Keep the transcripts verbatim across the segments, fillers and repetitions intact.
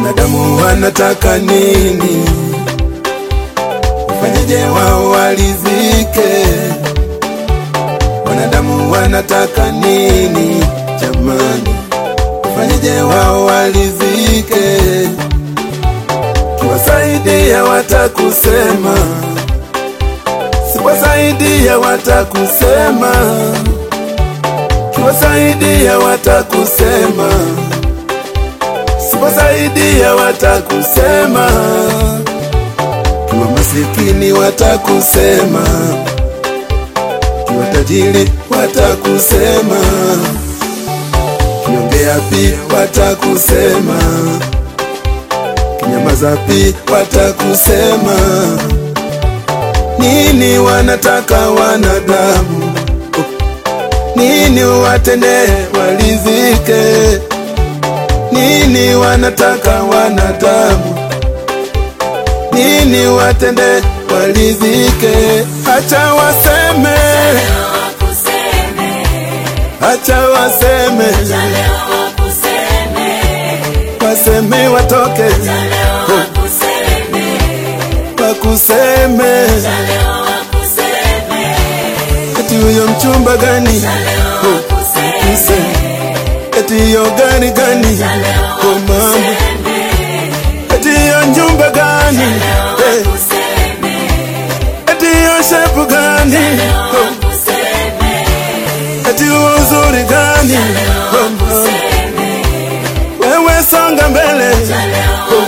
Wanadamu wanataka nini? Ufanyeje wao walizike? Wanadamu wanataka nini? Jamani, ufanyeje wao walizike? Kiwasaidia watakusema, siwasaidia watakusema. Kiwasaidia watakusema, siwasaidia watakusema. Kiwa masikini watakusema, kiwa tajiri watakusema. Kiongea pi watakusema, kinyamaza pi watakusema. Nini wanataka wanadamu? Nini watende walizike? Nini wanataka wanadamu? Nini watende walizike? Acha waseme, acha waseme, waseme watoke, wakuseme. Eti huyo mchumba gani? Eti hiyo gari gani? Oh mama, eti hiyo nyumba gani? Hey. Eti hiyo shepu gani? Oh. Eti huo uzuri gani? Oh mama, wewe songa mbele. Oh.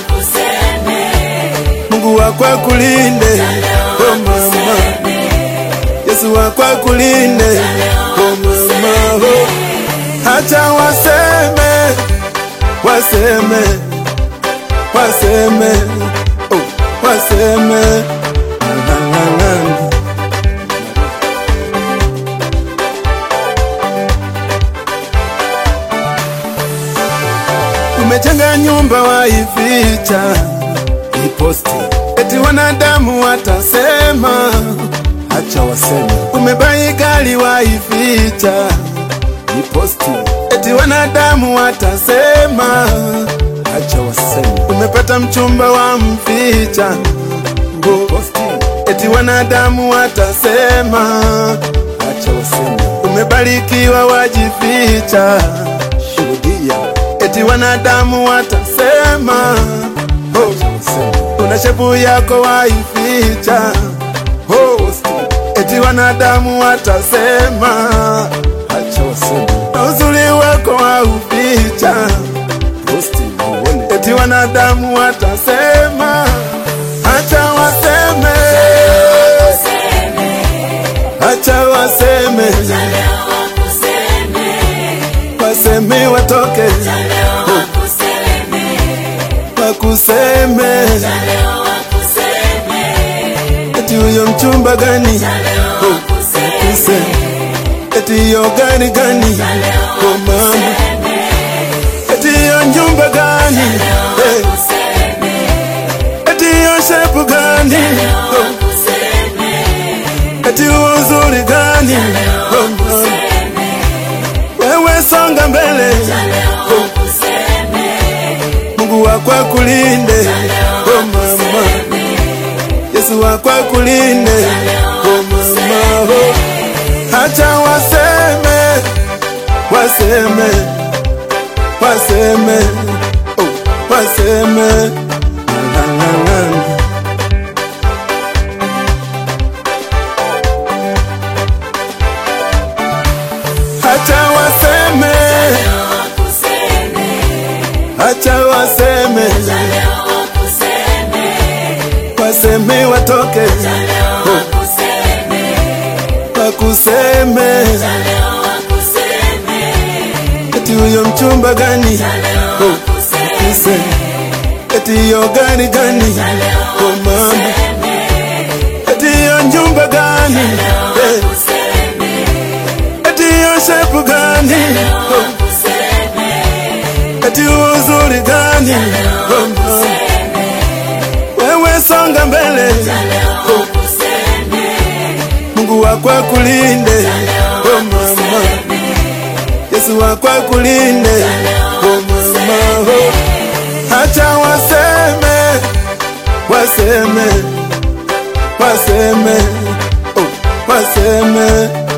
Mungu wako akulinde. Oh mama, Yesu wako akulinde. Oh mama, oh. Acha waseme, waseme, waseme, oh, waseme. La, la, la, la. Umejenga nyumba waificha, iposti, eti wanadamu watasema. Acha waseme. Umebai gari waificha, iposti, eti wanadamu watasema. Acha waseme. Umepata mchumba wa mficha, iposti, eti wanadamu watasema. Acha waseme. Umebarikiwa wajificha, shuhudia, eti wanadamu watasema. Acha waseme. Una shepu yako waificha, eti wanadamu watasema. Acha waseme. Uzuri wako wauficha, eti wanadamu watasema. Acha waseme, acha waseme, waseme watoke, wakuseme. Eti huyo mchumba gani? Eti hiyo gari gani? Oh mama, eti hiyo nyumba gani? Hey. Eti hiyo shepu gani? Oh. Eti huo uzuri gani? Oh mama, wewe songa mbele. Oh. Mungu wako akulinde. Oh mama, Yesu wako akulinde. Oh mama, oh. Acha waseme, waseme, waseme, oh, waseme. La, la, la, la. Acha waseme, acha waseme, waseme watoke, oh, wakuseme. Eti huyo mchumba gani? Oh, eti hiyo gari gani? Oh mama, eti hiyo nyumba gani? Hey. Eti hiyo shepu gani? Oh. Eti huo uzuri gani? Oh mama, wewe songa mbele. Oh. Mungu wako akulinde. Oh mama, Yesu wako akulinde. Oh mama, oh. Acha waseme, waseme, oh, waseme.